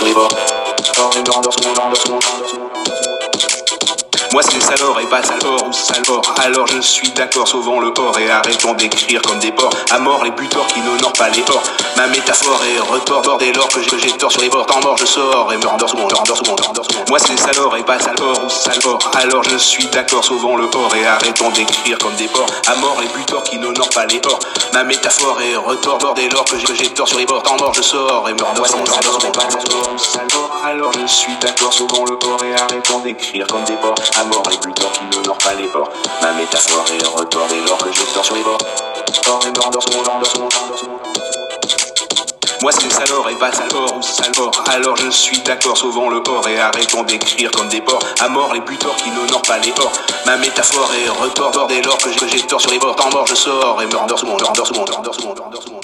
sur les bords. Moi c'est Salor et pas Salor ou Salor. Alors je suis d'accord, sauvons le port et arrêtons d'écrire comme des porcs. À mort les buteurs qui n'honorent pas les porcs. Ma métaphore est retort dès lors que j'ai tort sur les bords. Tant mort je sors et me rendors sous mon. Moi c'est Salor et pas Salor ou Salor. Alors je suis d'accord, sauvons le port et arrêtons d'écrire comme des porcs. À mort les buteurs qui n'honorent pas les porcs. Ma métaphore est retort dès lors que j'ai tort sur les bords. Tant mort je sors et me rendors sous mon. Alors je suis d'accord, sauvons le port et arrêtons d'écrire comme des porcs. À mort les buteurs qui n'honorent pas les porcs. Ma métaphore est retort dès lors que j'ai tort sur les bords. Moi c'est Salor et pas Salor ou Salor. Alors je suis d'accord, sauvons le port et arrêtons d'écrire comme des porcs. À mort les buteurs qui n'honorent pas les porcs. Ma métaphore est retort dès lors que j'ai tort sur les bords. Tant mort je sors et me rendors sous mon.